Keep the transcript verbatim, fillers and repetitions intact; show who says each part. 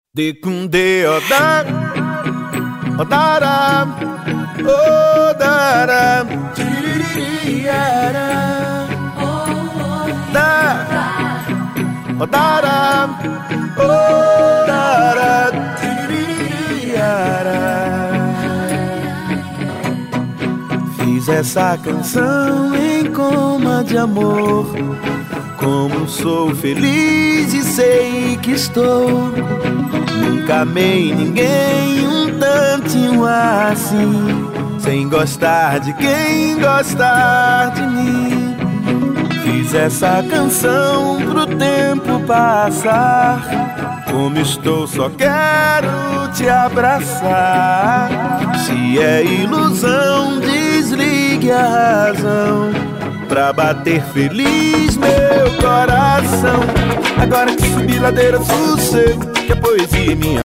Speaker 1: De kunde oda, odara, odara, tiririara, da, odara, odara, tiririara. Fiz essa canção em coma de amor. Como sou feliz e sei que estou. Nunca amei ninguém um tantinho assim, sem gostar de quem gostar de mim. Fiz essa canção pro tempo passar. Como estou, só quero te abraçar. Se é ilusão, desligue a razão pra bater feliz meu coração. Agora que subi ladeira, sossego, que a poesia é minha